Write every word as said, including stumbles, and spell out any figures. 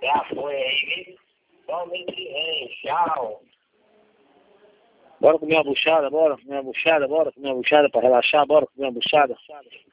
Já foi aí, viu? Só mês que vem, tchau. Bora comer uma buchada, bora comer uma buchada, bora comer uma buchada pra relaxar, bora comer uma buchada.